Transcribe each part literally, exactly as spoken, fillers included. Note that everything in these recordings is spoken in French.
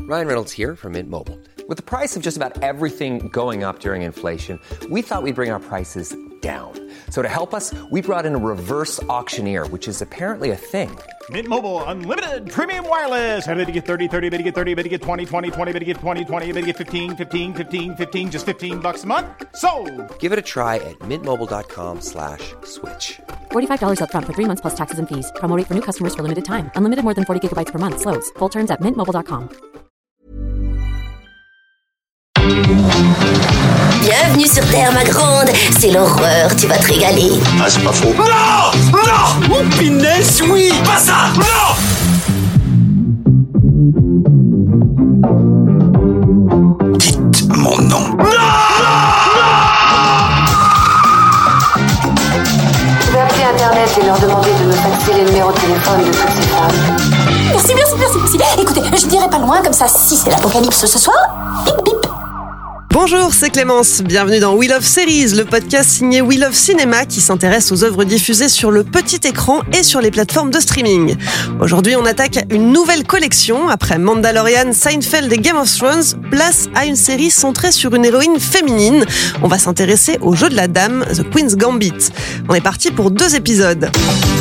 Ryan Reynolds here from Mint Mobile. With the price of just about everything going up during inflation, we thought we'd bring our prices down. So to help us, we brought in a reverse auctioneer, which is apparently a thing. Mint Mobile Unlimited Premium Wireless. How to get thirty, thirty, how to get thirty, how to get twenty, twenty, twenty, how to get twenty, twenty, how to get fifteen, fifteen, fifteen, fifteen, just fifteen bucks a month? Sold! Give it a try at mintmobile.com slash switch. forty-five dollars up front for three months plus taxes and fees. Promo rate for new customers for limited time. Unlimited more than forty gigabytes per month. Slows full terms at mint mobile dot com. Bienvenue sur Terre, ma grande. C'est l'horreur, tu vas te régaler. Ah, c'est pas faux. Non! Non! Oh, punaise, oui! Pas ça! Non! Dites mon nom. Non! Je vais appeler Internet et leur demander de me faxer les numéros de téléphone de toutes ces femmes. Merci, merci, merci, merci. Écoutez, je dirai pas loin, comme ça, si c'est l'apocalypse ce soir, bip bip. Bonjour, c'est Clémence. Bienvenue dans We Love Series, le podcast signé We Love Cinéma qui s'intéresse aux œuvres diffusées sur le petit écran et sur les plateformes de streaming. Aujourd'hui, on attaque une nouvelle collection. Après Mandalorian, Seinfeld et Game of Thrones, place à une série centrée sur une héroïne féminine. On va s'intéresser au jeu de la dame, The Queen's Gambit. On est parti pour deux épisodes.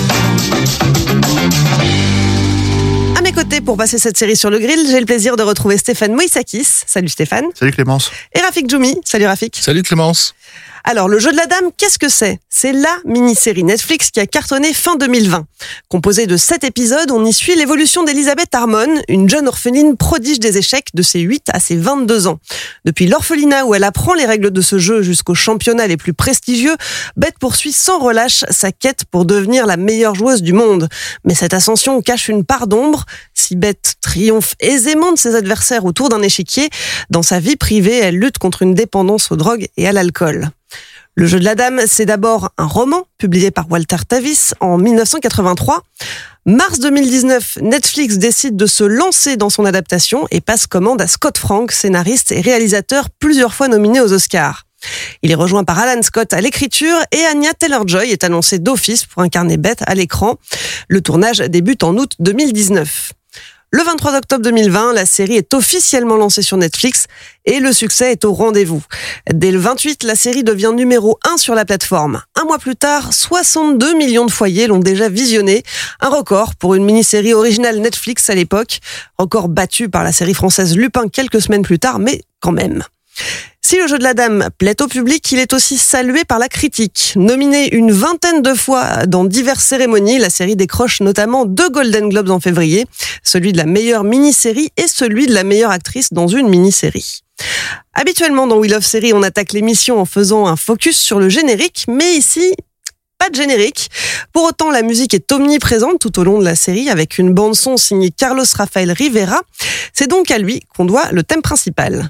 À mes côtés, pour passer cette série sur le grill, j'ai le plaisir de retrouver Stéphane Moïsakis. Salut Stéphane. Salut Clémence. Et Rafik Djoumi. Salut Rafik. Salut Clémence. Alors, le jeu de la dame, qu'est-ce que c'est ? C'est la mini-série Netflix qui a cartonné fin deux mille vingt. Composée de sept épisodes, on y suit l'évolution d'Elizabeth Harmon, une jeune orpheline prodige des échecs de ses huit à ses vingt-deux ans. Depuis l'orphelinat où elle apprend les règles de ce jeu jusqu'aux championnats les plus prestigieux, Beth poursuit sans relâche sa quête pour devenir la meilleure joueuse du monde. Mais cette ascension cache une part d'ombre. Si Beth triomphe aisément de ses adversaires autour d'un échiquier, dans sa vie privée, elle lutte contre une dépendance aux drogues et à l'alcool. Le jeu de la dame, c'est d'abord un roman publié par Walter Tevis en dix-neuf cent quatre-vingt-trois. Mars deux mille dix-neuf, Netflix décide de se lancer dans son adaptation et passe commande à Scott Frank, scénariste et réalisateur plusieurs fois nominé aux Oscars. Il est rejoint par Alan Scott à l'écriture et Anya Taylor-Joy est annoncée d'office pour incarner Beth à l'écran. Le tournage débute en août deux mille dix-neuf. Le vingt-trois octobre deux mille vingt, la série est officiellement lancée sur Netflix et le succès est au rendez-vous. Dès le vingt-huit, la série devient numéro un sur la plateforme. Un mois plus tard, soixante-deux millions de foyers l'ont déjà visionnée. Un record pour une mini-série originale Netflix à l'époque. Record battu par la série française Lupin quelques semaines plus tard, mais quand même. Si le jeu de la dame plaît au public, il est aussi salué par la critique. Nominée une vingtaine de fois dans diverses cérémonies, la série décroche notamment deux Golden Globes en février, celui de la meilleure mini-série et celui de la meilleure actrice dans une mini-série. Habituellement dans We Love Series, on attaque l'émission en faisant un focus sur le générique, mais ici, pas de générique. Pour autant, la musique est omniprésente tout au long de la série avec une bande-son signée Carlos Rafael Rivera. C'est donc à lui qu'on doit le thème principal.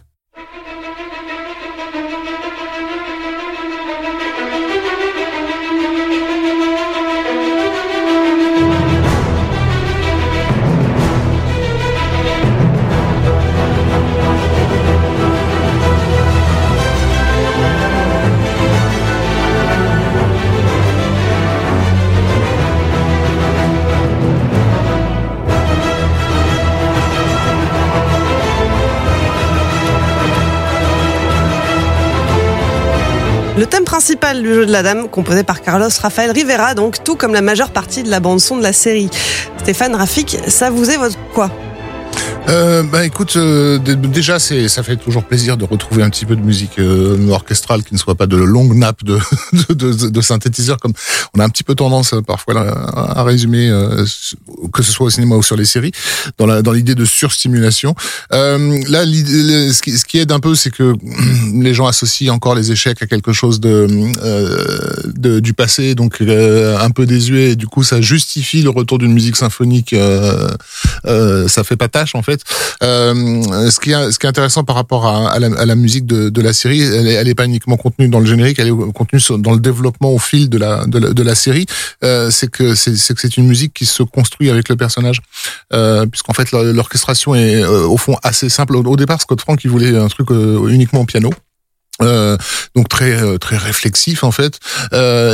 Le thème principal du jeu de la dame, composé par Carlos Rafael Rivera, donc tout comme la majeure partie de la bande-son de la série. Stéphane, Rafik, ça vous évoque quoi ? Euh, bah écoute, euh, déjà c'est ça fait toujours plaisir de retrouver un petit peu de musique euh, orchestrale qui ne soit pas de longues nappes de, de, de, de synthétiseurs comme on a un petit peu tendance euh, parfois là, à résumer euh, que ce soit au cinéma ou sur les séries dans la dans l'idée de surstimulation. Euh, là, l'idée, ce, qui, ce qui aide un peu, c'est que les gens associent encore les échecs à quelque chose de, euh, de du passé, donc euh, un peu désuet. Et du coup, ça justifie le retour d'une musique symphonique. Euh, euh, ça fait pas tâche en fait. Euh, ce qui est, ce qui est intéressant par rapport à, à, la, à la musique de, de la série, elle est, elle est pas uniquement contenue dans le générique, elle est contenue dans le développement au fil de la de la, de la série. Euh, c'est que c'est, c'est que c'est une musique qui se construit avec le personnage, euh, puisqu'en fait l'orchestration est euh, au fond assez simple. Au, au départ, Scott Frank il voulait un truc euh, uniquement au piano. Euh, donc très euh, très réflexif en fait, euh,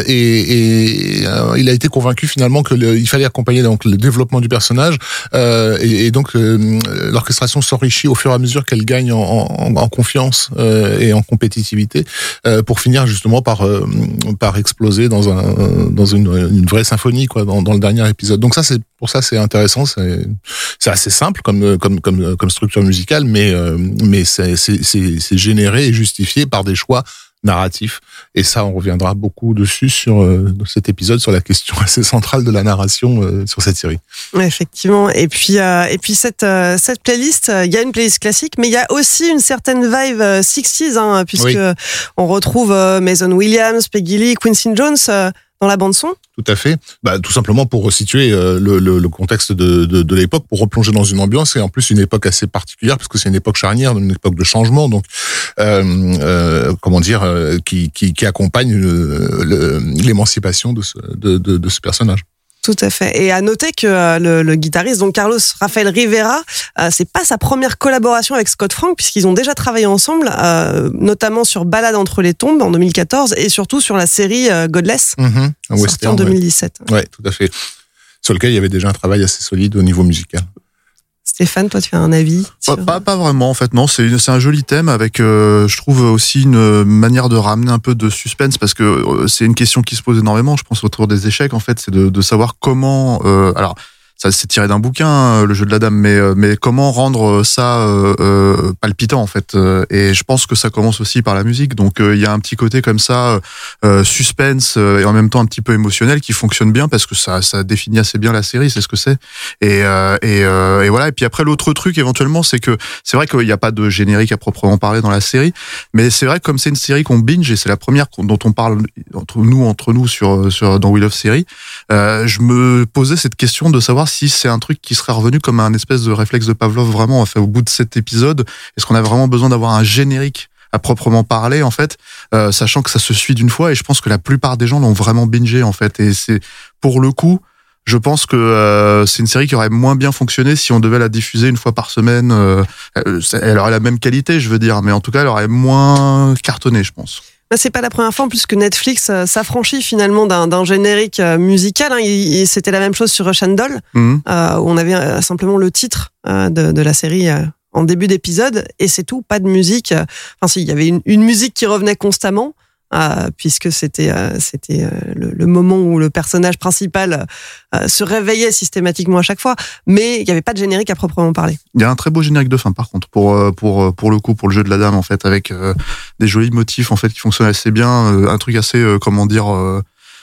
et, et euh, il a été convaincu finalement que le, il fallait accompagner donc le développement du personnage, euh, et, et donc euh, l'orchestration s'enrichit au fur et à mesure qu'elle gagne en, en, en confiance euh, et en compétitivité, euh, pour finir justement par euh, par exploser dans un dans une, une vraie symphonie quoi dans, dans le dernier épisode. Donc ça c'est pour ça c'est intéressant, c'est c'est assez simple comme comme comme comme structure musicale, mais euh, mais c'est c'est c'est, c'est généré et justifié par des choix narratifs, et ça on reviendra beaucoup dessus sur euh, cet épisode sur la question assez centrale de la narration euh, sur cette série. Ouais, effectivement, et puis euh, et puis cette euh, cette playlist, il euh, y a une playlist classique, mais il y a aussi une certaine vibe euh, sixties, hein, puisque oui. on retrouve euh, Mason Williams, Peggy Lee, Quincy Jones euh, dans la bande son. Tout à fait. Bah, tout simplement pour resituer euh, le, le, le contexte de, de, de l'époque, pour replonger dans une ambiance, et en plus une époque assez particulière parce que c'est une époque charnière, une époque de changement, donc euh, euh, comment dire, euh, qui, qui, qui accompagne le, le, l'émancipation de ce, de, de, de ce personnage. Tout à fait. Et à noter que euh, le, le guitariste, donc Carlos Rafael Rivera, euh, c'est pas sa première collaboration avec Scott Frank, puisqu'ils ont déjà travaillé ensemble, euh, notamment sur Balade entre les tombes en deux mille quatorze, et surtout sur la série euh, Godless, mmh, sortie en deux mille dix-sept. Ouais. ouais, tout à fait. Sur lequel il y avait déjà un travail assez solide au niveau musical. Stéphane, toi, tu as un avis sur... pas, pas vraiment, en fait, non. C'est, une, c'est un joli thème avec, euh, je trouve, aussi une manière de ramener un peu de suspense, parce que euh, c'est une question qui se pose énormément, je pense, autour des échecs, en fait, c'est de, de savoir comment... Euh, alors, ça c'est tiré d'un bouquin, le jeu de la dame, mais mais comment rendre ça euh, euh, palpitant en fait. Et je pense que ça commence aussi par la musique. Donc il euh, y a un petit côté comme ça, euh, suspense euh, et en même temps un petit peu émotionnel qui fonctionne bien parce que ça ça définit assez bien la série, c'est ce que c'est. Et euh, et, euh, et voilà. Et puis après l'autre truc éventuellement, c'est que c'est vrai qu'il n'y a pas de générique à proprement parler dans la série, mais c'est vrai que comme c'est une série qu'on binge et c'est la première dont on parle entre nous entre nous sur sur dans We Love Série, euh, je me posais cette question de savoir si c'est un truc qui serait revenu comme un espèce de réflexe de Pavlov vraiment, enfin, au bout de cet épisode. Est-ce qu'on a vraiment besoin d'avoir un générique à proprement parler, en fait, euh, sachant que ça se suit d'une fois, et je pense que la plupart des gens l'ont vraiment bingé, en fait, et c'est, pour le coup, je pense que euh, c'est une série qui aurait moins bien fonctionné si on devait la diffuser une fois par semaine. Euh, elle aurait la même qualité, je veux dire, mais en tout cas, elle aurait moins cartonné, je pense. C'est pas la première fois en plus que Netflix euh, s'affranchit finalement d'un, d'un générique euh, musical. Hein. Il, il, c'était la même chose sur Rush and Doll, mmh. euh, où on avait euh, simplement le titre euh, de, de la série euh, en début d'épisode, et c'est tout, pas de musique. Enfin si, il y avait une, une musique qui revenait constamment, euh, puisque c'était, euh, c'était euh, le, le moment où le personnage principal euh, se réveillait systématiquement à chaque fois, mais il n'y avait pas de générique à proprement parler. Il y a un très beau générique de fin, par contre, pour pour pour le coup, pour le jeu de la dame, en fait, avec euh, des jolis motifs, en fait, qui fonctionnent assez bien, euh, un truc assez, euh, comment dire, euh,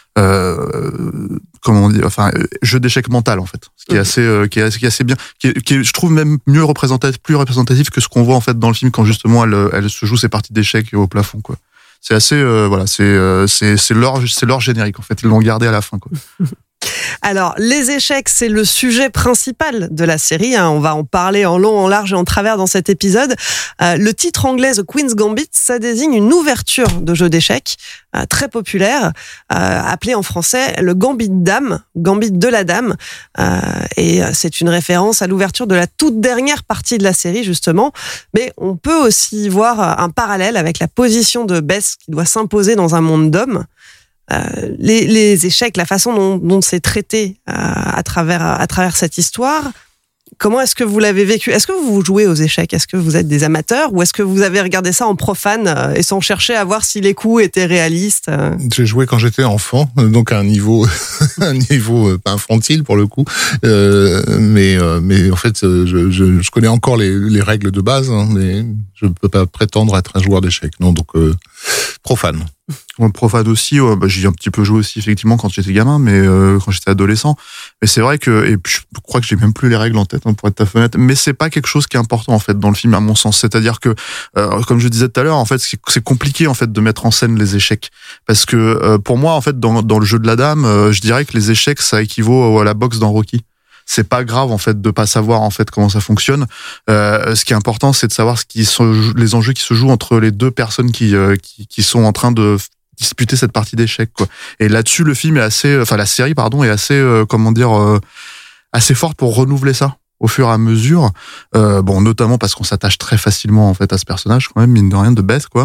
euh, comment dire, enfin, euh, jeu d'échec mental, en fait, ce qui est assez, euh, qui est assez, qui est assez bien, qui est, qui est, je trouve même mieux représentatif, plus représentatif que ce qu'on voit en fait dans le film quand justement elle, elle se joue ses parties d'échecs au plafond, quoi. C'est assez, euh, voilà, c'est, euh, c'est, c'est leur, c'est leur générique, en fait. Ils l'ont gardé à la fin, quoi. Alors, les échecs, c'est le sujet principal de la série. Hein. On va en parler en long, en large et en travers dans cet épisode. Euh, le titre anglais The Queen's Gambit, ça désigne une ouverture de jeu d'échecs euh, très populaire, euh, appelé en français le Gambit Dame, Gambit de la Dame. Euh, et c'est une référence à l'ouverture de la toute dernière partie de la série, justement. Mais on peut aussi voir un parallèle avec la position de Bess qui doit s'imposer dans un monde d'hommes. Euh, les, les échecs, la façon dont, dont c'est traité euh, à travers à travers cette histoire. Comment est-ce que vous l'avez vécu ? Est-ce que vous jouez aux échecs ? Est-ce que vous êtes des amateurs ou est-ce que vous avez regardé ça en profane euh, et sans chercher à voir si les coups étaient réalistes euh... J'ai joué quand j'étais enfant, donc à un niveau un niveau pas infantile pour le coup, euh, mais euh, mais en fait je, je, je connais encore les, les règles de base, hein, mais je ne peux pas prétendre être un joueur d'échecs, non, donc euh, profane. Profane aussi, ouais, bah, j'y ai un petit peu joué aussi effectivement quand j'étais gamin, mais euh, quand j'étais adolescent. Mais c'est vrai que, et puis, je crois que j'ai même plus les règles en tête, hein, pour être ta fenêtre. Mais c'est pas quelque chose qui est important en fait dans le film à mon sens. C'est-à-dire que, euh, comme je disais tout à l'heure, en fait, c'est, c'est compliqué en fait de mettre en scène les échecs, parce que euh, pour moi en fait dans dans le jeu de la dame, euh, je dirais que les échecs ça équivaut à la boxe dans Rocky. C'est pas grave en fait de pas savoir en fait comment ça fonctionne. Euh, ce qui est important, c'est de savoir ce qui sont les enjeux qui se jouent entre les deux personnes qui euh, qui, qui sont en train de disputer cette partie d'échecs, quoi. Et là-dessus, le film est assez, enfin la série pardon est assez, euh, comment dire, euh, assez forte pour renouveler ça. au fur et à mesure, euh, bon, notamment parce qu'on s'attache très facilement en fait à ce personnage, quand même, mine de rien, de Beth, quoi.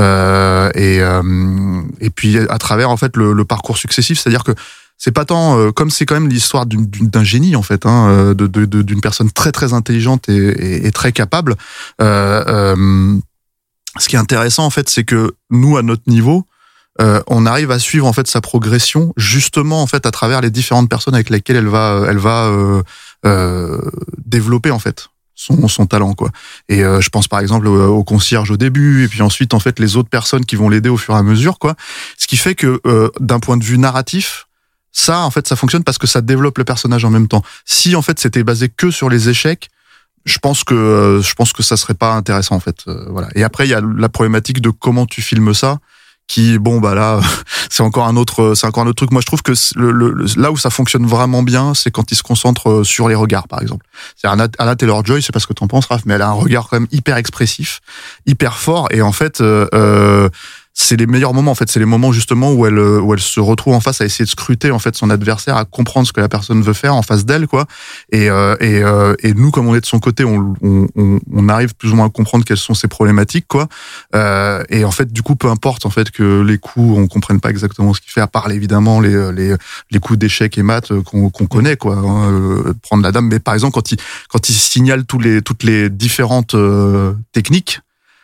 Euh, et euh, et puis à travers en fait le, le parcours successif, c'est-à-dire que c'est pas tant euh, comme c'est quand même l'histoire d'une, d'une, d'un génie en fait, hein, de, de, de d'une personne très très intelligente et, et, et très capable. Euh, euh, ce qui est intéressant en fait, c'est que nous à notre niveau, euh, on arrive à suivre en fait sa progression justement en fait à travers les différentes personnes avec lesquelles elle va elle va euh, euh, développer en fait son son talent, quoi. Et euh, je pense par exemple au, au concierge au début, et puis ensuite en fait les autres personnes qui vont l'aider au fur et à mesure, quoi. Ce qui fait que euh, d'un point de vue narratif, ça en fait ça fonctionne parce que ça développe le personnage en même temps. Si en fait c'était basé que sur les échecs, je pense que euh, je pense que ça serait pas intéressant en fait. Euh, voilà. Et après il y a la problématique de comment tu filmes ça, qui bon bah là c'est encore un autre c'est encore un autre truc. Moi je trouve que le, le, là où ça fonctionne vraiment bien, c'est quand il se concentre sur les regards, par exemple. C'est Anna, Anna Taylor-Joy, je sais pas ce que t'en penses, Raph, mais elle a un regard quand même hyper expressif, hyper fort, et en fait euh, euh, c'est les meilleurs moments en fait, c'est les moments justement où elle où elle se retrouve en face à essayer de scruter en fait son adversaire, à comprendre ce que la personne veut faire en face d'elle, quoi. Et euh, et euh, et nous, comme on est de son côté, on on on arrive plus ou moins à comprendre quelles sont ses problématiques, quoi. Euh, et en fait, du coup, peu importe en fait que les coups on comprenne pas exactement ce qu'il fait, à part évidemment les les les coups d'échecs et maths qu'on qu'on connaît, quoi. Hein, euh, prendre la dame, mais par exemple quand il quand il signale tous les toutes les différentes euh, techniques.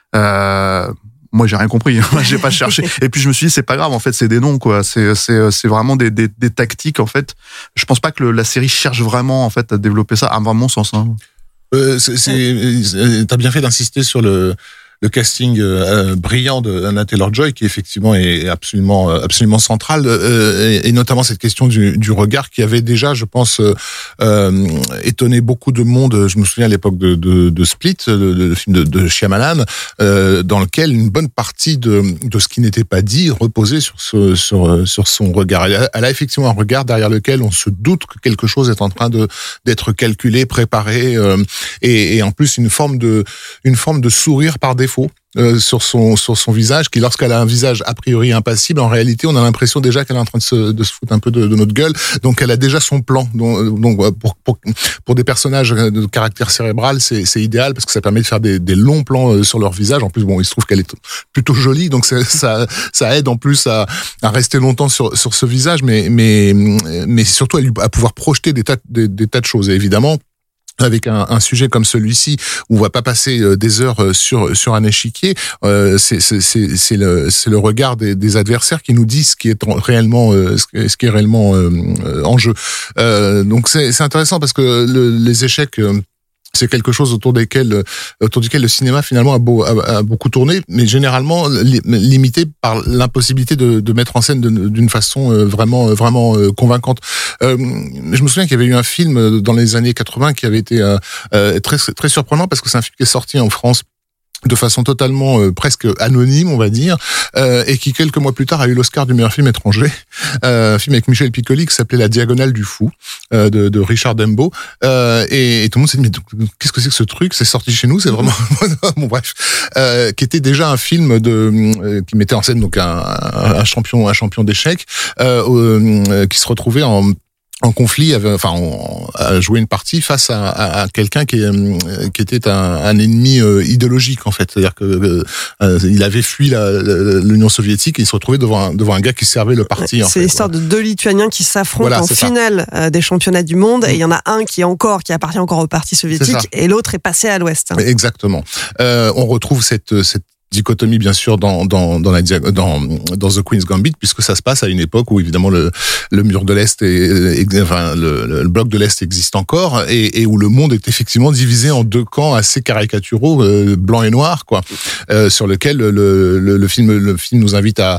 Euh, Moi, j'ai rien compris. Moi, j'ai pas cherché. Et puis, je me suis dit, c'est pas grave. En fait, c'est des noms, quoi. C'est, c'est, c'est vraiment des, des, des tactiques, en fait. Je pense pas que le, la série cherche vraiment, en fait, à développer ça, à mon sens. Hein. Euh, c'est, c'est, t'as bien fait d'insister sur le, le casting euh, brillant de Anna Taylor-Joy, qui effectivement est absolument absolument central, euh, et, et notamment cette question du, du regard qui avait déjà, je pense, euh, euh, étonné beaucoup de monde. Je me souviens à l'époque de, de, de Split, le, le film de, de Shyamalan, euh, dans lequel une bonne partie de, de ce qui n'était pas dit reposait sur ce, sur sur son regard. Elle a, elle a effectivement un regard derrière lequel on se doute que quelque chose est en train de d'être calculé, préparé, euh, et, et en plus une forme de une forme de sourire par défaut. Euh, sur son sur son visage, qui lorsqu'elle a un visage a priori impassible, en réalité on a l'impression déjà qu'elle est en train de se de se foutre un peu de, de notre gueule. Donc elle a déjà son plan. Donc, donc pour pour pour des personnages de caractère cérébral, c'est c'est idéal parce que ça permet de faire des des longs plans sur leur visage. En plus, bon, il se trouve qu'elle est plutôt jolie, donc ça ça, ça aide en plus à à rester longtemps sur sur ce visage, mais mais mais surtout à, à pouvoir projeter des tas des, des tas de choses. Et évidemment, avec un, un sujet comme celui-ci où on va pas passer des heures sur sur un échiquier, euh, c'est c'est c'est c'est le c'est le regard des, des adversaires qui nous dit ce qui est réellement euh, ce qui est réellement euh, en jeu. Euh, donc c'est c'est intéressant parce que le, les échecs euh, c'est quelque chose autour desquels, autour duquel le cinéma finalement a, beau, a, a beaucoup tourné, mais généralement li, limité par l'impossibilité de, de mettre en scène de, d'une façon vraiment, vraiment convaincante. Euh, je me souviens qu'il y avait eu un film dans les années quatre-vingts qui avait été euh, très, très surprenant parce que c'est un film qui est sorti en France de façon totalement euh, presque anonyme, on va dire, euh, et qui quelques mois plus tard a eu l'Oscar du meilleur film étranger, euh, un film avec Michel Piccoli qui s'appelait La Diagonale du Fou, euh, de, de Richard Dembo, euh, et, et tout le monde s'est dit mais qu'est-ce que c'est que ce truc, c'est sorti chez nous, c'est vraiment bon bref, euh, qui était déjà un film de euh, qui mettait en scène donc un, un, un champion un champion d'échecs euh, euh, qui se retrouvait en en conflit, enfin, on a joué une partie face à, à, à quelqu'un qui, est, qui était un, un ennemi euh, idéologique en fait, c'est-à-dire que euh, il avait fui la, la, l'Union soviétique et il se retrouvait devant un, devant un gars qui servait le parti. C'est l'histoire de deux Lituaniens qui s'affrontent voilà, en finale ça. des championnats du monde, mmh. et il y en a un qui est encore qui appartient encore au parti soviétique et l'autre est passé à l'Ouest. Exactement. Euh, on retrouve cette cette dichotomie bien sûr dans dans dans la dans dans The Queen's Gambit, puisque ça se passe à une époque où évidemment le le mur de l'Est et, et enfin le, le bloc de l'Est existe encore et, et où le monde est effectivement divisé en deux camps assez caricaturaux, euh, blanc et noir quoi, euh, sur lequel le, le le film le film nous invite à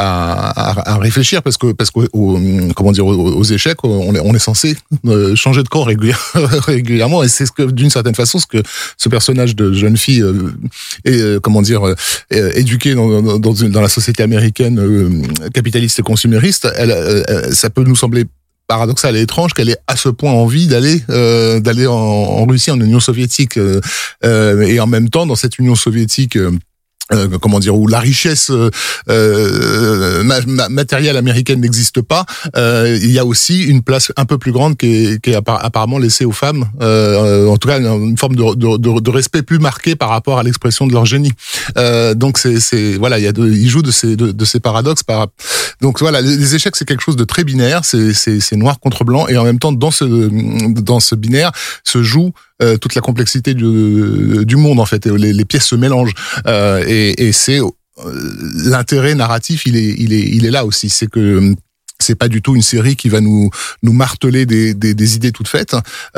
à à réfléchir parce que parce que au, comment dire aux, aux échecs on est on est censé changer de camp régulièrement et c'est ce que d'une certaine façon ce que ce personnage de jeune fille euh, est comment dire éduquée dans, dans, dans, dans la société américaine euh, capitaliste et consumériste, elle, elle, ça peut nous sembler paradoxal et étrange qu'elle ait à ce point envie d'aller euh, d'aller en, en Russie, en Union soviétique, euh, euh, et en même temps dans cette Union soviétique. Euh, Euh, comment dire, où la richesse euh, euh, ma, ma, matérielle américaine n'existe pas, euh, il y a aussi une place un peu plus grande qui est, qui est apparemment laissée aux femmes, euh, en tout cas une forme de, de, de, de respect plus marqué par rapport à l'expression de leur génie. Euh, donc c'est, c'est voilà, il y a de, il joue de ces de, de ces paradoxes. Par, donc voilà, les, les échecs c'est quelque chose de très binaire, c'est, c'est, c'est noir contre blanc, et en même temps dans ce dans ce binaire se joue euh, toute la complexité du, du monde en fait. Et les, les pièces se mélangent euh, et Et, et c'est l'intérêt narratif, il est, il est, il est là aussi. C'est que c'est pas du tout une série qui va nous nous marteler des des, des idées toutes faites.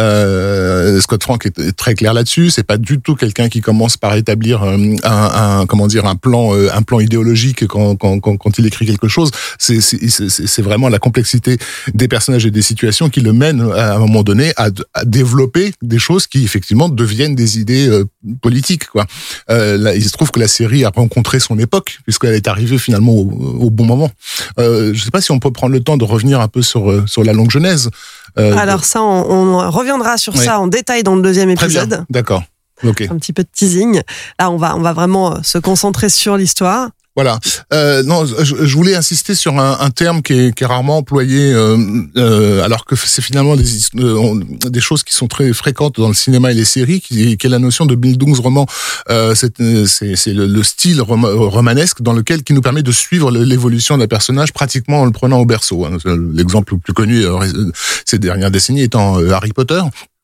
Euh, Scott Frank est très clair là-dessus. C'est pas du tout quelqu'un qui commence par établir un, un comment dire un plan un plan idéologique quand quand quand, quand il écrit quelque chose. C'est c'est c'est vraiment la complexité des personnages et des situations qui le mènent à un moment donné à, à développer des choses qui effectivement deviennent des idées euh, politiques quoi. Euh, là, il se trouve que la série a rencontré son époque puisqu'elle est arrivée finalement au, au bon moment. Euh, je sais pas si on peut prendre le temps de revenir un peu sur sur la longue genèse. Euh, Alors de... ça, on, on reviendra sur oui. ça en détail dans le deuxième Très épisode. Bien. D'accord. Ok. Un petit peu de teasing. Là, on va on va vraiment se concentrer sur l'histoire. Voilà. Euh, non, je, je voulais insister sur un, un terme qui est, qui est rarement employé, euh, euh, alors que c'est finalement des, euh, des choses qui sont très fréquentes dans le cinéma et les séries, qui, qui est la notion de Bildungsroman. Euh, c'est c'est, c'est le, le style rom, romanesque dans lequel qui nous permet de suivre l'évolution d'un personnage pratiquement en le prenant au berceau. L'exemple le plus connu euh, ces dernières décennies étant euh, Harry Potter.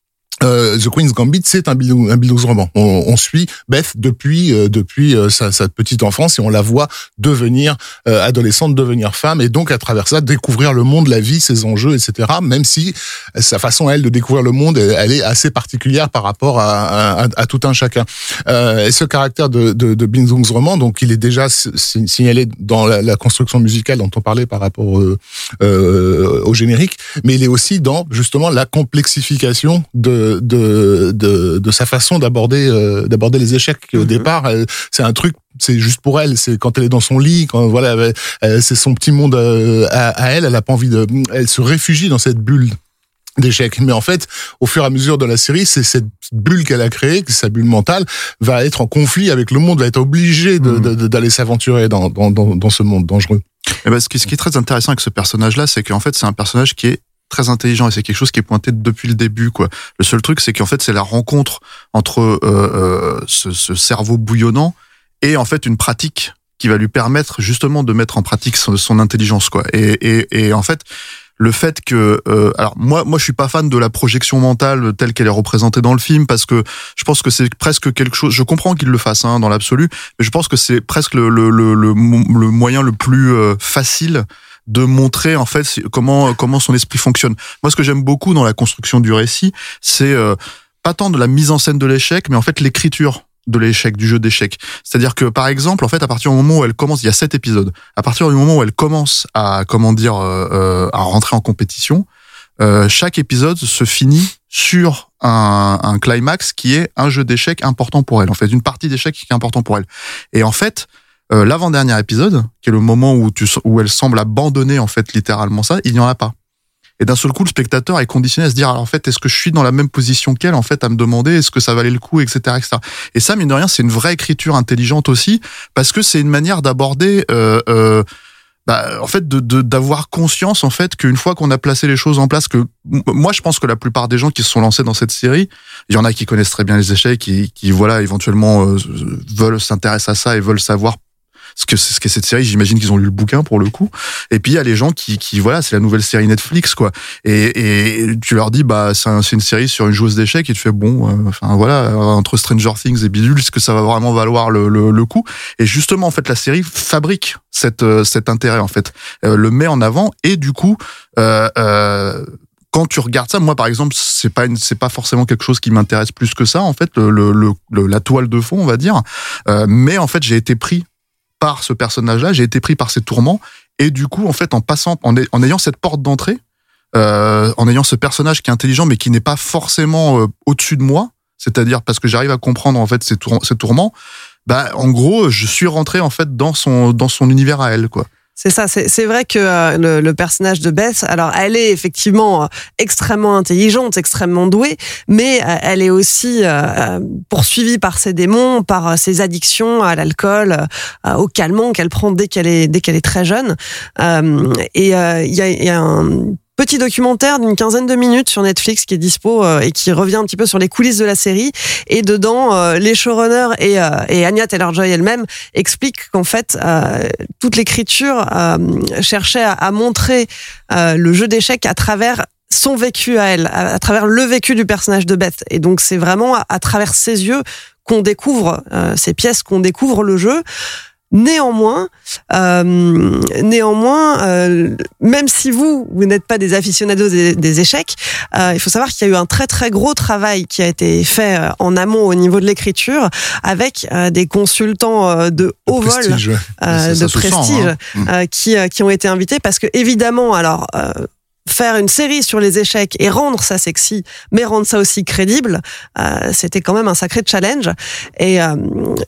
Euh, The Queen's Gambit, c'est un Bildungsroman. On, on suit Beth depuis euh, depuis euh, sa, sa petite enfance et on la voit devenir euh, adolescente, devenir femme et donc à travers ça découvrir le monde, la vie, ses enjeux, et cetera. Même si sa façon elle de découvrir le monde, elle, elle est assez particulière par rapport à, à, à tout un chacun. Euh, et ce caractère de, de, de Bildungsroman, donc il est déjà signalé dans la, la construction musicale dont on parlait par rapport euh, euh, au générique, mais il est aussi dans justement la complexification de De, de, de sa façon d'aborder euh, d'aborder les échecs. Au mm-hmm. départ, elle, c'est un truc, c'est juste pour elle. C'est quand elle est dans son lit, quand voilà, elle, c'est son petit monde à, à, à elle. Elle a pas envie de, elle se réfugie dans cette bulle d'échecs. Mais en fait, au fur et à mesure de la série, c'est cette bulle qu'elle a créée, que sa bulle mentale va être en conflit avec le monde, va être obligée de, mm. de, d'aller s'aventurer dans, dans, dans, dans ce monde dangereux. Et ben, ce qui, ce qui est très intéressant avec ce personnage-là, c'est qu'en fait, c'est un personnage qui est très intelligent et c'est quelque chose qui est pointé depuis le début quoi. Le seul truc c'est qu'en fait c'est la rencontre entre euh, euh, ce, ce cerveau bouillonnant et en fait une pratique qui va lui permettre justement de mettre en pratique son, son intelligence quoi. Et, et, et en fait le fait que euh, alors moi moi je suis pas fan de la projection mentale telle qu'elle est représentée dans le film parce que je pense que c'est presque quelque chose, je comprends qu'il le fasse hein, dans l'absolu, mais je pense que c'est presque le le le, le, le moyen le plus euh, facile de montrer en fait comment comment son esprit fonctionne. Moi, ce que j'aime beaucoup dans la construction du récit, c'est euh, pas tant de la mise en scène de l'échec, mais en fait l'écriture de l'échec, du jeu d'échecs. C'est-à-dire que par exemple, en fait, à partir du moment où elle commence, il y a sept épisodes. À partir du moment où elle commence à comment dire euh, à rentrer en compétition, euh, chaque épisode se finit sur un, un climax qui est un jeu d'échecs important pour elle. En fait, une partie d'échecs qui est important pour elle. Et en fait. Euh, l'avant-dernier épisode, qui est le moment où, tu, où elle semble abandonner en fait littéralement ça, il n'y en a pas. Et d'un seul coup, le spectateur est conditionné à se dire, alors en fait, est-ce que je suis dans la même position qu'elle, en fait, à me demander est-ce que ça valait le coup, et cetera, et cetera. Et ça, mine de rien, c'est une vraie écriture intelligente aussi, parce que c'est une manière d'aborder, euh, euh, bah, en fait, de, de, d'avoir conscience, en fait, qu'une fois qu'on a placé les choses en place, que moi, je pense que la plupart des gens qui se sont lancés dans cette série, il y en a qui connaissent très bien les échecs, qui, qui voilà, éventuellement euh, veulent s'intéresser à ça et veulent savoir ce que c'est ce qu'est cette série. J'imagine qu'ils ont lu le bouquin pour le coup. Et puis il y a les gens qui qui voilà, c'est la nouvelle série Netflix quoi. Et et tu leur dis bah c'est, un, c'est une série sur une joueuse d'échecs et tu fais bon euh, enfin voilà, entre Stranger Things et bidule, est-ce que ça va vraiment valoir le le, le coup? Et justement en fait la série fabrique cette cet intérêt en fait, euh, le met en avant et du coup euh, euh quand tu regardes ça, moi par exemple, c'est pas une, c'est pas forcément quelque chose qui m'intéresse plus que ça en fait, le, le, le la toile de fond on va dire, euh, mais en fait j'ai été pris par ce personnage-là, j'ai été pris par ses tourments, et du coup, en fait, en passant, en, en ayant cette porte d'entrée, euh, en ayant ce personnage qui est intelligent, mais qui n'est pas forcément euh, au-dessus de moi, c'est-à-dire parce que j'arrive à comprendre en fait ses, tour- ses tourments, bah, en gros, je suis rentré en fait dans son dans son univers à elle, quoi. C'est ça, c'est, c'est vrai que euh, le, le personnage de Beth, alors elle est effectivement euh, extrêmement intelligente, extrêmement douée, mais euh, elle est aussi euh, poursuivie par ses démons, par euh, ses addictions à l'alcool, euh, au calmant qu'elle prend dès qu'elle est dès qu'elle est très jeune. Euh, et il euh, y, a, y a un petit documentaire d'une quinzaine de minutes sur Netflix qui est dispo euh, et qui revient un petit peu sur les coulisses de la série. Et dedans, euh, les showrunners et, euh, et Anya Taylor-Joy elle-même expliquent qu'en fait, euh, toute l'écriture euh, cherchait à, à montrer euh, le jeu d'échecs à travers son vécu à elle, à, à travers le vécu du personnage de Beth. Et donc, c'est vraiment à, à travers ses yeux qu'on découvre euh, ces pièces, qu'on découvre le jeu. Néanmoins, euh, néanmoins, euh, même si vous, vous n'êtes pas des aficionados des, des échecs, euh, il faut savoir qu'il y a eu un très très gros travail qui a été fait euh, en amont au niveau de l'écriture avec euh, des consultants euh, de haut vol, prestige, ouais. euh, ça, de ça prestige, sent, hein. euh, qui euh, qui ont été invités parce que évidemment, alors. Euh, faire une série sur les échecs et rendre ça sexy, mais rendre ça aussi crédible, euh, c'était quand même un sacré challenge. Et euh,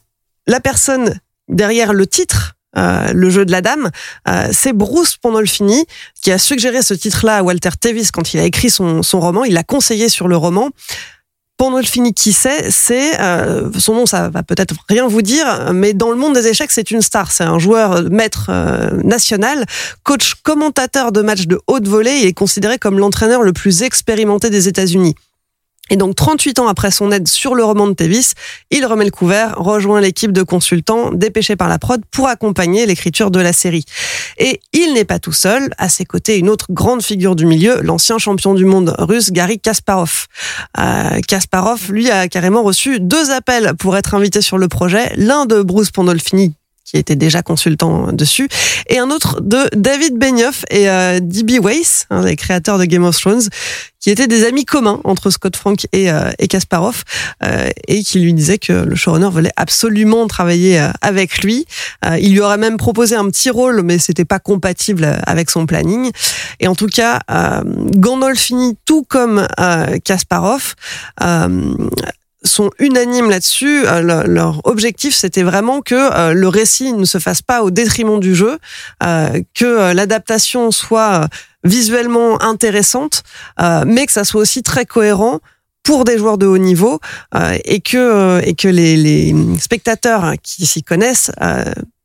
la personne derrière le titre, euh, le jeu de la dame, euh, c'est Bruce Pandolfini qui a suggéré ce titre-là à Walter Tevis quand il a écrit son, son roman. Il l'a conseillé sur le roman. Pandolfini, qui c'est, c'est euh, son nom, ça va peut-être rien vous dire, mais dans le monde des échecs, c'est une star. C'est un joueur maître euh, national, coach commentateur de matchs de haute volée et est considéré comme l'entraîneur le plus expérimenté des États-Unis. Et donc, trente-huit ans après son aide sur le roman de Tevis, il remet le couvert, rejoint l'équipe de consultants dépêchés par la prod pour accompagner l'écriture de la série. Et il n'est pas tout seul. À ses côtés, une autre grande figure du milieu, l'ancien champion du monde russe, Garry Kasparov. Euh, Kasparov, lui, a carrément reçu deux appels pour être invité sur le projet. L'un de Bruce Pandolfini, qui était déjà consultant dessus, et un autre de David Benioff et euh, D B Weiss, hein, les créateurs de Game of Thrones, qui étaient des amis communs entre Scott Frank et, euh, et Kasparov, euh, et qui lui disaient que le showrunner voulait absolument travailler euh, avec lui. Euh, il lui aurait même proposé un petit rôle, mais c'était pas compatible avec son planning. Et en tout cas, euh, Gandolfini, tout comme euh, Kasparov, euh, sont unanimes là-dessus. Euh, leur objectif, c'était vraiment que euh, le récit ne se fasse pas au détriment du jeu, euh, que euh, l'adaptation soit euh, visuellement intéressante, euh, mais que ça soit aussi très cohérent pour des joueurs de haut niveau, euh, et que euh, et que les, les spectateurs qui s'y connaissent euh,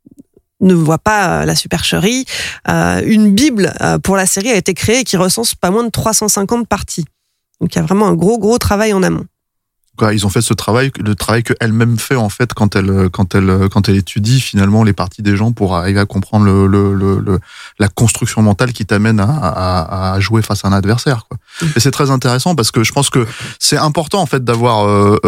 ne voient pas la supercherie. Euh, une bible euh, pour la série a été créée qui recense pas moins de trois cent cinquante parties. Donc il y a vraiment un gros gros travail en amont. Ils ont fait ce travail, le travail qu'elle-même fait en fait quand elle quand elle quand elle étudie finalement les parties des gens pour arriver à comprendre le, le, le, le la construction mentale qui t'amène à, à, à jouer face à un adversaire, quoi. Et c'est très intéressant parce que je pense que c'est important en fait d'avoir euh,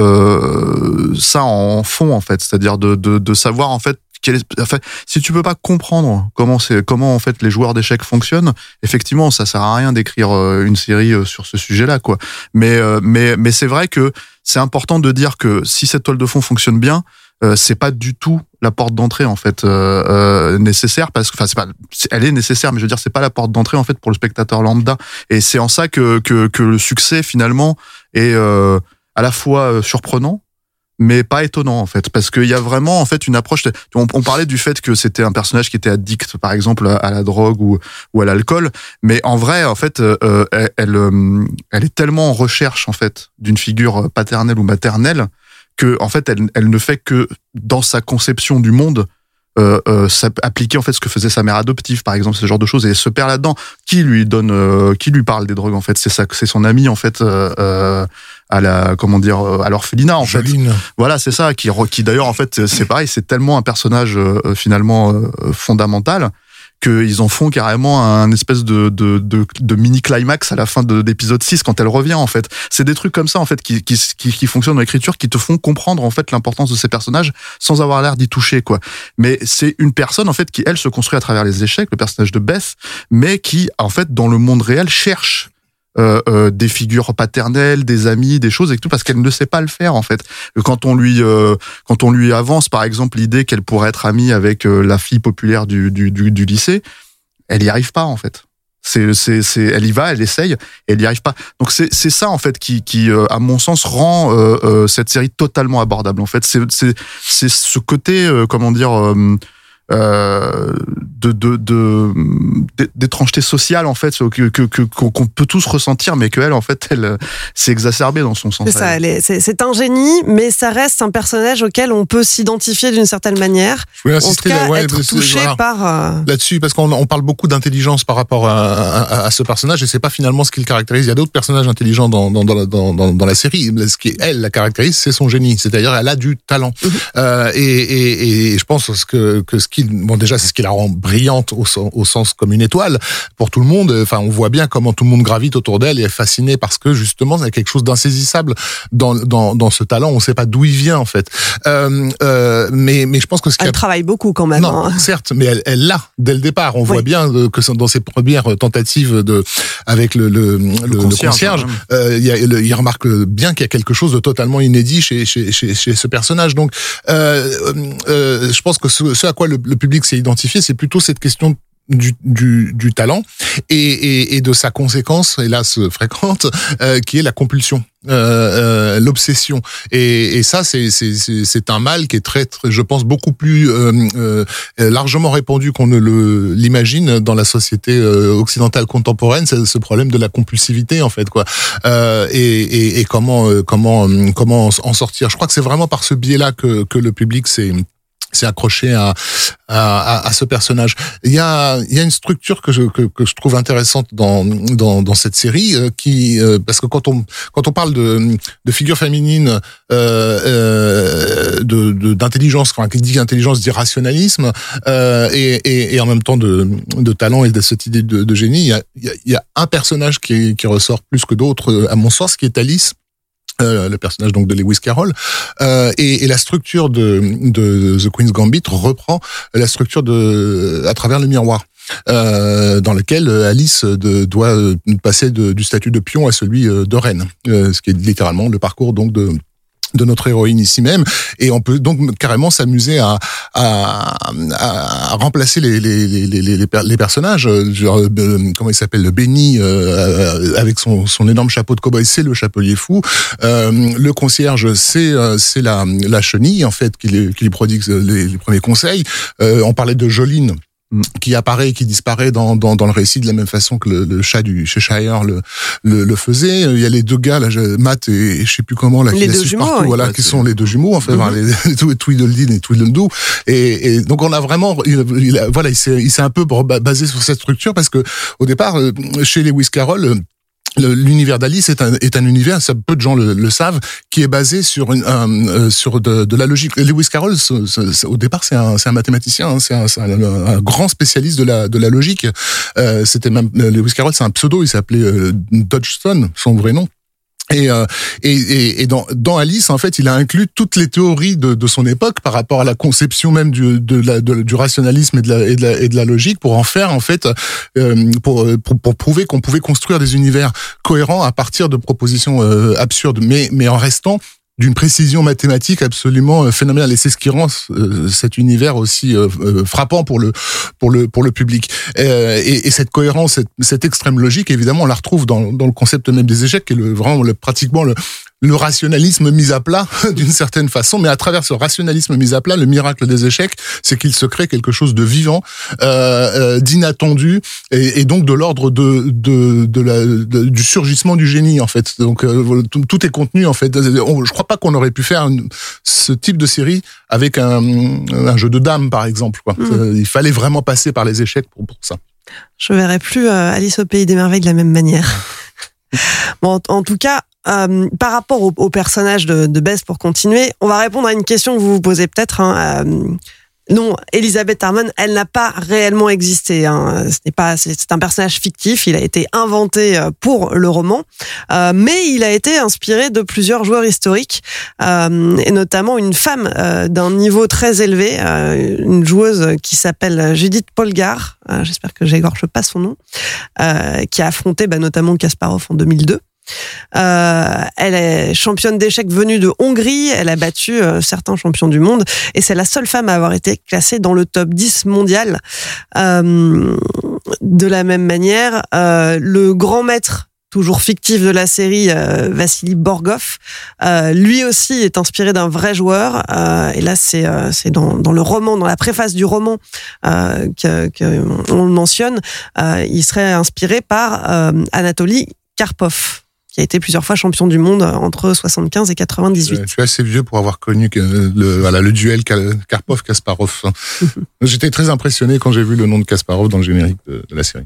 euh, ça en fond en fait, c'est-à-dire de de, de savoir en fait. Est, enfin, si tu peux pas comprendre comment c'est, comment en fait les joueurs d'échecs fonctionnent, effectivement, ça sert à rien d'écrire une série sur ce sujet-là, quoi. Mais mais mais c'est vrai que c'est important de dire que si cette toile de fond fonctionne bien, euh, c'est pas du tout la porte d'entrée en fait euh, euh, nécessaire parce que enfin c'est pas, elle est nécessaire, mais je veux dire c'est pas la porte d'entrée en fait pour le spectateur lambda. Et c'est en ça que que que le succès finalement est euh, à la fois surprenant, mais pas étonnant en fait, parce qu'il y a vraiment en fait une approche. On, on parlait du fait que c'était un personnage qui était addict, par exemple, à, à la drogue ou, ou à l'alcool, mais en vrai, en fait, euh, elle, elle, elle est tellement en recherche en fait d'une figure paternelle ou maternelle que en fait, elle, elle ne fait que dans sa conception du monde. Euh, euh, appliquer en fait ce que faisait sa mère adoptive, par exemple, ce genre de choses, et elle se perd là-dedans. Qui lui donne, euh, qui lui parle des drogues en fait, c'est ça, c'est son ami en fait euh, euh, à la, comment dire, à l'orphelinat en Joline. fait. Voilà, c'est ça. Qui, qui d'ailleurs en fait, c'est pareil, c'est tellement un personnage euh, finalement euh, fondamental qu'ils en font carrément un espèce de, de, de, de mini climax à la fin de l'épisode six quand elle revient en fait. C'est des trucs comme ça en fait qui, qui, qui, qui fonctionnent dans l'écriture, qui te font comprendre en fait l'importance de ces personnages sans avoir l'air d'y toucher, quoi. Mais c'est une personne en fait qui elle se construit à travers les échecs, le personnage de Beth, mais qui en fait dans le monde réel cherche Euh, euh, des figures paternelles, des amis, des choses et tout, parce qu'elle ne sait pas le faire en fait. Quand on lui euh, quand on lui avance par exemple l'idée qu'elle pourrait être amie avec euh, la fille populaire du, du du du lycée, elle y arrive pas en fait. C'est c'est c'est elle y va, elle essaye, et elle y arrive pas. Donc c'est c'est ça en fait qui qui euh, à mon sens rend euh, euh, cette série totalement abordable en fait. C'est c'est c'est ce côté euh, comment dire euh, euh, de, de, de, d'étrangeté sociale en fait que, que, que qu'on peut tous ressentir, mais qu'elle en fait elle s'est exacerbée dans son sens. C'est ça, elle est, c'est, c'est un génie, mais ça reste un personnage auquel on peut s'identifier d'une certaine manière. Je voulais insister, en tout cas, là, ouais, être touché voilà, par euh... là-dessus, parce qu'on on parle beaucoup d'intelligence par rapport à, à, à ce personnage, et c'est pas finalement ce qui le caractérise. Il y a d'autres personnages intelligents dans dans dans dans, dans, dans la série. Ce qui elle la caractérise, c'est son génie, c'est-à-dire elle a du talent. Mmh. Euh, et, et, et je pense que que ce qui, bon déjà c'est ce qui la rend brillante au, au sens comme une étoile pour tout le monde. Enfin, on voit bien comment tout le monde gravite autour d'elle et est fasciné parce que justement il y a quelque chose d'insaisissable dans dans dans ce talent. On ne sait pas d'où il vient en fait. Euh, euh, mais mais je pense que ce elle a... travaille beaucoup quand même. Non, hein. certes, mais elle elle l'a dès le départ. On oui. voit bien que dans ses premières tentatives de avec le le, le, le concierge, concierge euh, il, y a, le, il remarque bien qu'il y a quelque chose de totalement inédit chez chez chez, chez ce personnage. Donc euh, euh, je pense que ce, ce à quoi le, le public s'est identifié, c'est plutôt cette question du, du, du talent et, et, et de sa conséquence, hélas fréquente, euh, qui est la compulsion, euh, euh, l'obsession. Et, et ça, c'est, c'est, c'est, c'est un mal qui est très, très je pense, beaucoup plus euh, euh, largement répandu qu'on ne le l'imagine dans la société euh, occidentale contemporaine. C'est ce problème de la compulsivité, en fait, quoi. Euh, et, et, et comment, euh, comment, comment en sortir. Je crois que c'est vraiment par ce biais-là que, que le public s'est c'est accroché à, à, à ce personnage. Il y a, il y a une structure que je, que, que je trouve intéressante dans, dans, dans cette série, euh, qui, euh, parce que quand on, quand on parle de, de figure féminine, euh, euh, de, de, d'intelligence, enfin, qui dit intelligence dit rationalisme, euh, et, et, et en même temps de, de talent et de cette idée de, de génie, il y a, il y a, il y a un personnage qui, qui ressort plus que d'autres, à mon sens, qui est Alice. Euh, le personnage donc de Lewis Carroll, euh, et, et la structure de, de The Queen's Gambit reprend la structure de à travers le miroir, euh, dans lequel Alice de, doit passer de, du statut de pion à celui de reine, euh, ce qui est littéralement le parcours donc de de notre héroïne ici même, et on peut donc carrément s'amuser à à, à remplacer les les les les les, les personnages, genre euh, comment il s'appelle, le Benny euh, avec son son énorme chapeau de cow-boy, c'est le chapelier fou, euh, le concierge c'est c'est la la chenille en fait qui lui, qui lui prodigue les, les premiers conseils. Euh, on parlait de Jolene qui apparaît et qui disparaît dans, dans, dans le récit de la même façon que le, le chat du Cheshire le, le, le faisait. Il y a les deux gars, là, Matt et, et je sais plus comment, là, qui les deux jumeaux, partout, oui. voilà, ouais, qui c'est... sont les deux jumeaux, en fait, mm-hmm. enfin, les, Tweedledee et Tweedledoo. Et, et donc, on a vraiment, il, il a, voilà, il s'est, il s'est un peu basé sur cette structure parce que, au départ, chez Lewis Carroll, l'univers d'Alice est un, est un univers, ça, peu de gens le, le savent, qui est basé sur une, un, sur de, de la logique. Lewis Carroll, c'est, c'est, au départ, c'est un, c'est un mathématicien, hein, c'est, un, c'est un, un grand spécialiste de la, de la logique. Euh, c'était même Lewis Carroll, c'est un pseudo, il s'appelait euh, Dodgson, son vrai nom. Et, euh, et, et, et dans, dans Alice, en fait, il a inclus toutes les théories de, de son époque par rapport à la conception même du, de la, de, du rationalisme et de, la, et, de la, et de la logique pour en faire, en fait, euh, pour, pour, pour prouver qu'on pouvait construire des univers cohérents à partir de propositions euh, absurdes, mais, mais en restant d'une précision mathématique absolument phénoménale, et c'est ce qui rend euh, cet univers aussi euh, frappant pour le pour le pour le public. Euh, et, et cette cohérence, cette, cette extrême logique, évidemment, on la retrouve dans dans le concept même des échecs, qui est le vraiment le, pratiquement le le rationalisme mis à plat d'une certaine façon, mais à travers ce rationalisme mis à plat, le miracle des échecs, c'est qu'il se crée quelque chose de vivant, euh, euh, d'inattendu, et, et donc de l'ordre de de de la de, du surgissement du génie, en fait. Donc euh, tout, tout est contenu, en fait. On, je crois pas qu'on aurait pu faire une, ce type de série avec un, un jeu de dames, par exemple, quoi. Mmh. Il fallait vraiment passer par les échecs pour, pour ça. Je verrai plus euh, Alice au Pays des Merveilles de la même manière. Bon, en, en tout cas, Euh, par rapport au, au personnage de, de Bess, pour continuer, on va répondre à une question que vous vous posez peut-être. Hein, euh, non, Elizabeth Harmon, elle n'a pas réellement existé. Hein. Ce n'est pas, c'est, c'est un personnage fictif. Il a été inventé pour le roman, euh, mais il a été inspiré de plusieurs joueurs historiques, euh, et notamment une femme euh, d'un niveau très élevé, euh, une joueuse qui s'appelle Judith Polgar. Euh, j'espère que j'égorge pas son nom, euh, qui a affronté bah, notamment Kasparov en deux mille deux. Euh, elle est championne d'échecs venue de Hongrie. Elle a battu euh, certains champions du monde et c'est la seule femme à avoir été classée dans le top dix mondial. Euh, de la même manière, euh, le grand maître toujours fictif de la série, euh, Vassili Borgov, euh, lui aussi est inspiré d'un vrai joueur. Euh, et là, c'est, euh, c'est dans, dans le roman, dans la préface du roman euh, que, que on le mentionne. Euh, il serait inspiré par euh, Anatoly Karpov, qui a été plusieurs fois champion du monde entre soixante-quinze et quatre-vingt-dix-huit. Je suis assez vieux pour avoir connu le, voilà, le duel Karpov-Kasparov. J'étais très impressionné quand j'ai vu le nom de Kasparov dans le générique de, de la série.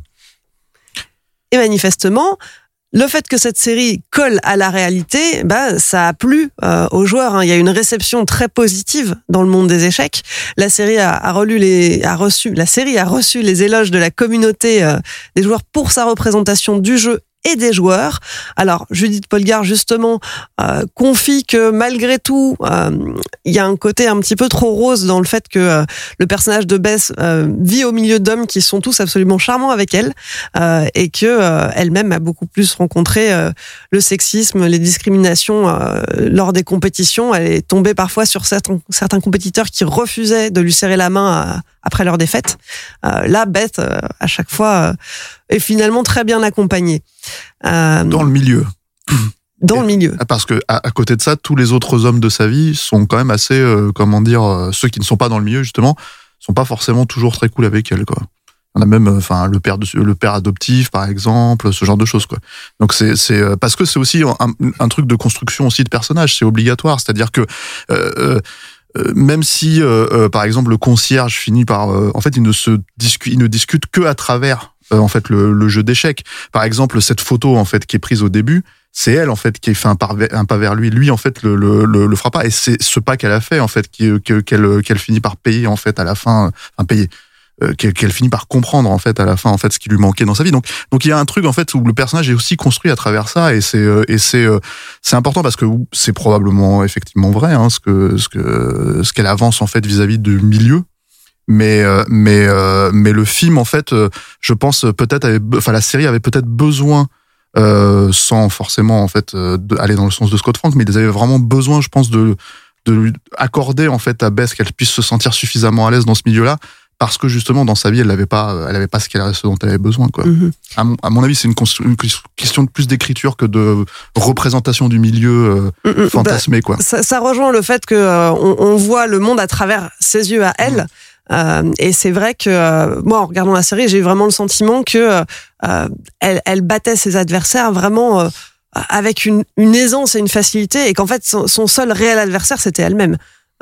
Et manifestement, le fait que cette série colle à la réalité, bah, ça a plu euh, aux joueurs. Hein. Il y a une réception très positive dans le monde des échecs. La série a, a, relu les, a reçu, la série a reçu les éloges de la communauté euh, des joueurs pour sa représentation du jeu et des joueurs. Alors, Judith Polgar, justement, euh, confie que malgré tout, euh, il y a un côté un petit peu trop rose dans le fait que euh, le personnage de Beth euh, vit au milieu d'hommes qui sont tous absolument charmants avec elle, euh, et que euh, elle-même a beaucoup plus rencontré euh, le sexisme, les discriminations euh, lors des compétitions. Elle est tombée parfois sur certains, certains compétiteurs qui refusaient de lui serrer la main à, après leur défaite. Euh, là, Beth, euh, à chaque fois, euh, est finalement très bien accompagnée. Euh, dans le milieu. Dans le milieu. Parce que à, à côté de ça, tous les autres hommes de sa vie sont quand même assez, euh, comment dire, euh, ceux qui ne sont pas dans le milieu justement, sont pas forcément toujours très cool avec elle, quoi. On a même, enfin, le père de, le père adoptif, par exemple, ce genre de choses, quoi. Donc c'est, c'est parce que c'est aussi un, un truc de construction aussi de personnage, c'est obligatoire. C'est-à-dire que euh, euh, même si, euh, euh, par exemple, le concierge finit par, euh, en fait, il ne se discute, il ne discute que à travers en fait le, le jeu d'échecs. Par exemple, cette photo en fait qui est prise au début, c'est elle en fait qui fait un pas, un pas vers lui. Lui en fait le, le, le, le fera pas, et c'est ce pas qu'elle a fait en fait qui, qu'elle, qu'elle finit par payer en fait à la fin, enfin payer, euh, qu'elle, qu'elle finit par comprendre en fait à la fin en fait ce qui lui manquait dans sa vie. Donc donc il y a un truc en fait où le personnage est aussi construit à travers ça, et c'est et c'est c'est important parce que c'est probablement effectivement vrai hein, ce que ce que ce qu'elle avance en fait vis-à-vis du milieu. Mais mais mais le film en fait, je pense peut-être avait, enfin la série avait peut-être besoin, euh, sans forcément en fait de, aller dans le sens de Scott Frank, mais ils avaient vraiment besoin, je pense, de de lui accorder en fait à Beth qu'elle puisse se sentir suffisamment à l'aise dans ce milieu-là, parce que justement dans sa vie elle n'avait pas, elle avait pas ce qu'elle, ce dont elle avait besoin, quoi. Mm-hmm. À mon à mon avis, c'est une, une question de plus d'écriture que de représentation du milieu euh, fantasmé, quoi. Bah, ça, ça rejoint le fait que euh, on, on voit le monde à travers ses yeux à elle. Mm. Euh, et c'est vrai que euh, moi, en regardant la série, j'ai eu vraiment le sentiment que euh, elle, elle battait ses adversaires vraiment euh, avec une, une aisance et une facilité, et qu'en fait son, son seul réel adversaire c'était elle-même,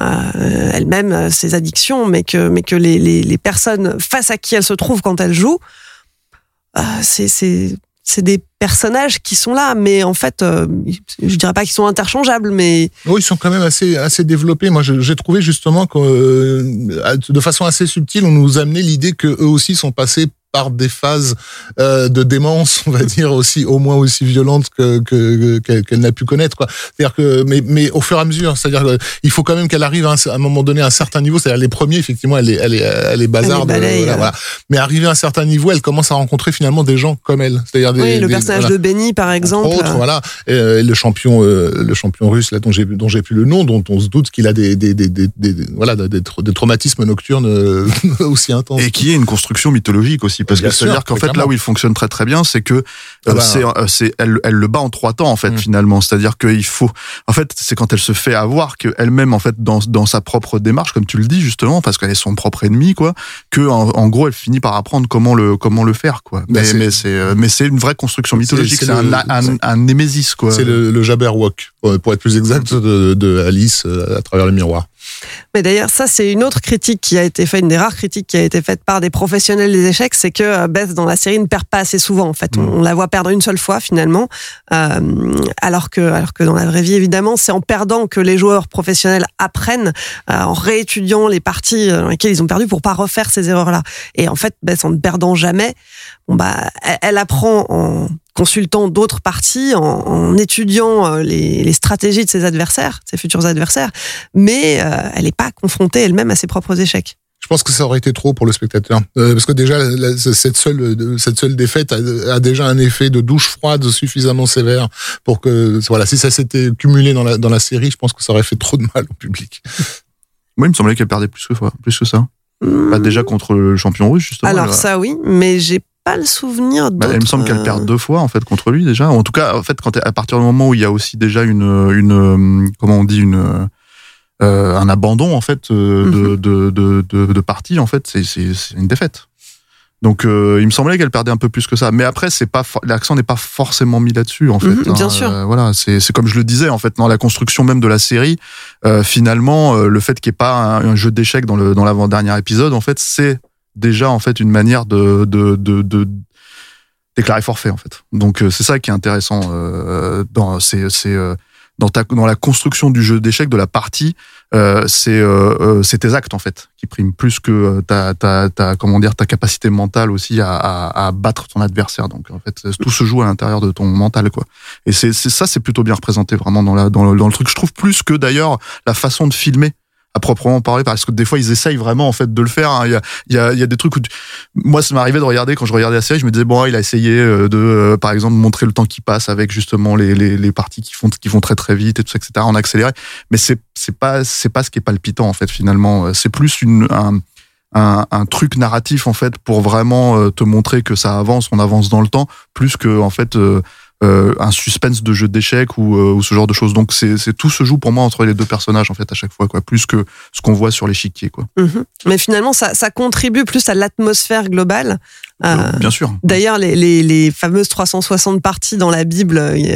euh, elle-même, ses addictions, mais que mais que les, les, les personnes face à qui elle se trouve quand elle joue, euh, c'est c'est c'est des personnages qui sont là, mais en fait, euh, je dirais pas qu'ils sont interchangeables, mais... Oui, ils sont quand même assez, assez développés. Moi, j'ai trouvé justement que, euh, de façon assez subtile, on nous amenait l'idée que eux aussi sont passés par des phases euh, de démence, on va dire, aussi au moins aussi violentes que, que, que qu'elle n'a pu connaître, quoi. C'est-à-dire que, mais, mais au fur et à mesure, c'est-à-dire qu'il faut quand même qu'elle arrive à un, à un moment donné à un certain niveau. C'est-à-dire les premiers, effectivement, elle est, elle est, elle est bazarde, elle est balaye, voilà, euh... voilà. Mais arrivé à un certain niveau, elle commence à rencontrer finalement des gens comme elle. C'est-à-dire des, oui, le des, personnage voilà. de Benny, par exemple. Entre autres, voilà. Et, euh, le champion, euh, le champion russe, là, dont j'ai, dont j'ai plus le nom, dont on se doute qu'il a des, des, des, des, des, des voilà, des, des traumatismes nocturnes euh, aussi intenses. Et qui est une construction mythologique aussi, parce que c'est-à-dire qu'en En fait, là où il fonctionne très très bien, c'est que ah bah, c'est, c'est, elle, elle le bat en trois temps en fait, mmh. finalement. C'est-à-dire qu'il faut, en fait, c'est quand elle se fait avoir qu'elle-même, en fait, dans dans sa propre démarche, comme tu le dis justement, parce qu'elle est son propre ennemi, quoi, que en, en gros, elle finit par apprendre comment le comment le faire, quoi. Mais, mais, mais c'est mais c'est une vraie construction mythologique. C'est, c'est, c'est le, un, un, un némésis, quoi. C'est le, le Jabberwock, pour être plus exact, de, de Alice à travers le miroir. Mais d'ailleurs, ça, c'est une autre critique qui a été faite, une des rares critiques qui a été faite par des professionnels des échecs, c'est que Beth, dans la série, ne perd pas assez souvent, en fait. Mmh. On la voit perdre une seule fois, finalement. Euh, alors que, alors que dans la vraie vie, évidemment, c'est en perdant que les joueurs professionnels apprennent, euh, en réétudiant les parties dans lesquelles ils ont perdu pour pas refaire ces erreurs-là. Et en fait, Beth, en ne perdant jamais, bon, bah, elle, elle apprend en consultant d'autres parties, en, en étudiant les, les stratégies de ses adversaires, ses futurs adversaires, mais euh, elle n'est pas confrontée elle-même à ses propres échecs. Je pense que ça aurait été trop pour le spectateur, euh, parce que déjà la, cette seule cette seule défaite a, a déjà un effet de douche froide suffisamment sévère pour que voilà, si ça s'était cumulé dans la dans la série, je pense que ça aurait fait trop de mal au public. Moi, il me semblait qu'elle perdait plus que plus que ça. Mmh. Bah, déjà contre le champion russe, justement. Alors là. Ça oui, mais j'ai pas le souvenir d'autres. Bah, il me semble qu'elle perd deux fois en fait contre lui déjà. En tout cas, en fait, quand à partir du moment où il y a aussi déjà une une comment on dit une euh, un abandon en fait euh, mm-hmm. de, de de de de partie en fait, c'est c'est, c'est une défaite. Donc euh, il me semblait qu'elle perdait un peu plus que ça. Mais après, c'est pas l'accent n'est pas forcément mis là-dessus en fait. Mmh, bien hein. sûr. Euh, voilà, c'est c'est comme je le disais en fait dans la construction même de la série. Euh, finalement, euh, le fait qu'il n'y ait pas un, un jeu d'échecs dans le dans l'avant-dernier épisode, en fait, c'est déjà en fait une manière de de de, de déclarer forfait en fait. Donc euh, c'est ça qui est intéressant euh, dans c'est c'est euh, dans ta dans la construction du jeu d'échecs de la partie. Euh, c'est euh, euh, c'est tes actes en fait qui priment plus que ta ta ta comment dire ta capacité mentale aussi à, à à battre ton adversaire. Donc en fait tout se joue à l'intérieur de ton mental quoi. Et c'est c'est ça c'est plutôt bien représenté vraiment dans la dans le dans le truc. Je trouve plus que d'ailleurs la façon de filmer à proprement parler, parce que des fois ils essayent vraiment en fait de le faire. Hein. Il y a il y a il y a des trucs où tu... moi ça m'arrivait de regarder quand je regardais la série, je me disais bon il a essayé de euh, par exemple montrer le temps qui passe avec justement les les les parties qui font qui vont très très vite et tout ça et cetera en accéléré, mais c'est c'est pas c'est pas ce qui est palpitant en fait finalement. C'est plus une un un, un truc narratif en fait pour vraiment te montrer que ça avance, on avance dans le temps, plus que en fait euh, Euh, un suspense de jeu d'échecs ou, euh, ou ce genre de choses. Donc c'est, c'est tout se joue pour moi entre les deux personnages en fait à chaque fois quoi, plus que ce qu'on voit sur l'échiquier quoi. Mmh. Mais finalement ça, ça contribue plus à l'atmosphère globale. Euh, Bien sûr. D'ailleurs les, les, les fameuses trois cent soixante parties dans la Bible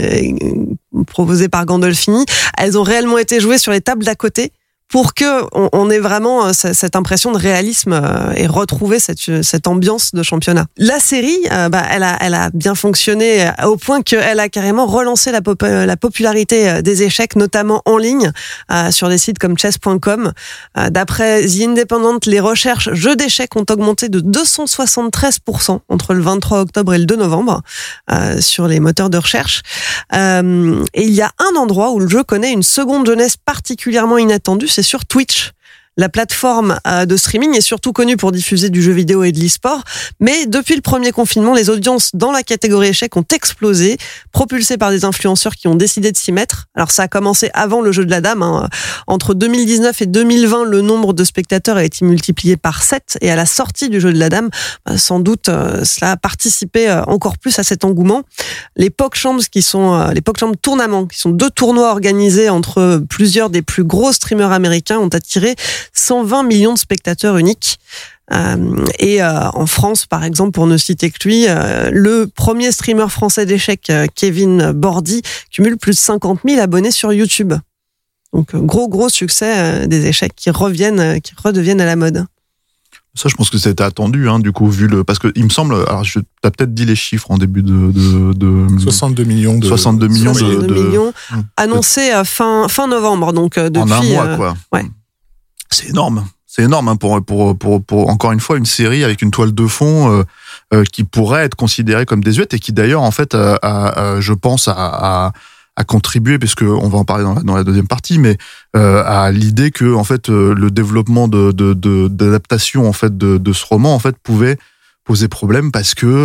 euh, proposées par Gandolfini, elles ont réellement été jouées sur les tables d'à côté, pour que on, on ait vraiment cette impression de réalisme et retrouver cette, cette ambiance de championnat. La série, euh, bah, elle a, elle a bien fonctionné au point qu'elle a carrément relancé la, pop- la popularité des échecs, notamment en ligne, euh, sur des sites comme chess point com. Euh, d'après The Independent, les recherches jeux d'échecs ont augmenté de deux cent soixante-treize pour cent entre le vingt-trois octobre et le deux novembre euh, sur les moteurs de recherche. Euh, et il y a un endroit où le jeu connaît une seconde jeunesse particulièrement inattendue, c'est sur Twitch. La plateforme de streaming est surtout connue pour diffuser du jeu vidéo et de l'e-sport, mais depuis le premier confinement, les audiences dans la catégorie échecs ont explosé, propulsées par des influenceurs qui ont décidé de s'y mettre. Alors ça a commencé avant le jeu de la dame. Hein. Entre deux mille dix-neuf et deux mille vingt, le nombre de spectateurs a été multiplié par sept, et à la sortie du jeu de la dame, sans doute, cela a participé encore plus à cet engouement. Les PogChamps, qui sont les PogChamps Tournaments, qui sont deux tournois organisés entre plusieurs des plus gros streamers américains, ont attiré cent vingt millions de spectateurs uniques. Euh, et euh, en France, par exemple, pour ne citer que lui, euh, le premier streamer français d'échecs, euh, Kevin Bordy, cumule plus de cinquante mille abonnés sur YouTube. Donc gros gros succès euh, des échecs qui reviennent, euh, qui redeviennent à la mode. Ça, je pense que c'était attendu, hein, du coup, vu le, parce que il me semble, alors je, t'as peut-être dit les chiffres en début de, de, de soixante-deux millions de, soixante-deux millions de, soixante-deux de, millions de, annoncés euh, fin, fin novembre, donc euh, depuis. En un mois, euh, quoi. Ouais. C'est énorme. C'est énorme hein, pour, pour, pour, pour, encore une fois, une série avec une toile de fond euh, euh, qui pourrait être considérée comme désuète et qui d'ailleurs, en fait, a, a, a, je pense, a, a, a contribué, puisque on va en parler dans la, dans la deuxième partie, mais euh, à l'idée que, en fait, euh, le développement de, de, de, d'adaptation en fait, de, de ce roman en fait, pouvait poser problème parce que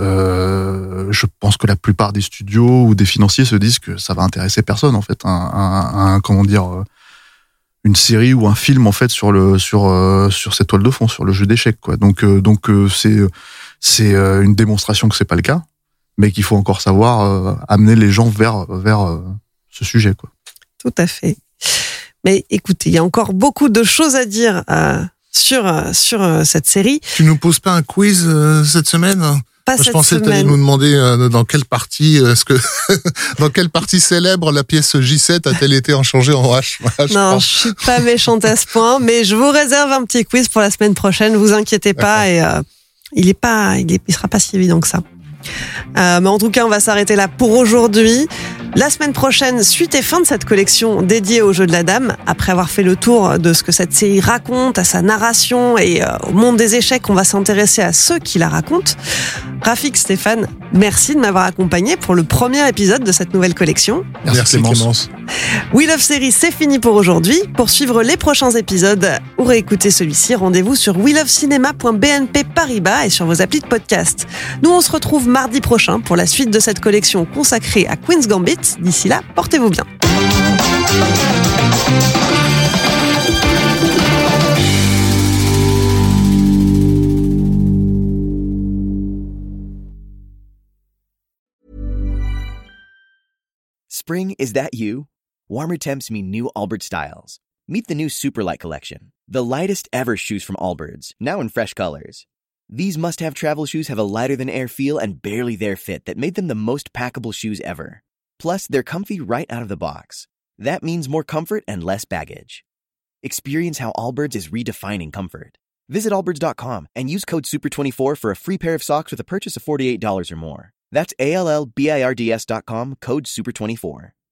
euh, je pense que la plupart des studios ou des financiers se disent que ça va intéresser personne, en fait. Un, un, un comment dire... Euh, une série ou un film en fait sur le sur euh, sur cette toile de fond, sur le jeu d'échecs quoi. Donc euh, donc euh, c'est c'est euh, une démonstration que c'est pas le cas, mais qu'il faut encore savoir euh, amener les gens vers vers euh, ce sujet quoi. Tout à fait. Mais écoutez, il y a encore beaucoup de choses à dire euh, sur euh, sur euh, cette série. Tu nous poses pas un quiz euh, cette semaine? Pas Moi, je cette pensais que tu allais semaine. nous demander euh, dans quelle partie est-ce que dans quelle partie célèbre la pièce J sept a-t-elle été enchangée en H? Voilà, je Non, pense. je suis pas méchante à ce point, mais je vous réserve un petit quiz pour la semaine prochaine. Vous inquiétez pas, et euh, il est pas, il, est, il sera pas si évident que ça. Euh, mais en tout cas, on va s'arrêter là pour aujourd'hui. La semaine prochaine, suite et fin de cette collection dédiée au jeu de la dame. Après avoir fait le tour de ce que cette série raconte, à sa narration et euh, au monde des échecs, on va s'intéresser à ceux qui la racontent. Rafik, Stéphane, merci de m'avoir accompagné pour le premier épisode de cette nouvelle collection. Merci, Merci Clémence. Clémence. We Love Series, c'est fini pour aujourd'hui. Pour suivre les prochains épisodes ou réécouter celui-ci, rendez-vous sur we love cinema point b n p paribas et sur vos applis de podcast. Nous, on se retrouve mardi prochain pour la suite de cette collection consacrée à Queen's Gambit. D'ici là, portez-vous bien. Spring, is that you? Warmer temps mean new Allbirds styles. Meet the new Superlight collection, the lightest ever shoes from Allbirds, now in fresh colors. These must-have travel shoes have a lighter-than-air feel and barely there fit that made them the most packable shoes ever. Plus, they're comfy right out of the box. That means more comfort and less baggage. Experience how Allbirds is redefining comfort. Visit allbirds dot com and use code super twenty-four for a free pair of socks with a purchase of forty-eight dollars or more. That's A L L B I R D S dot com, code super twenty-four.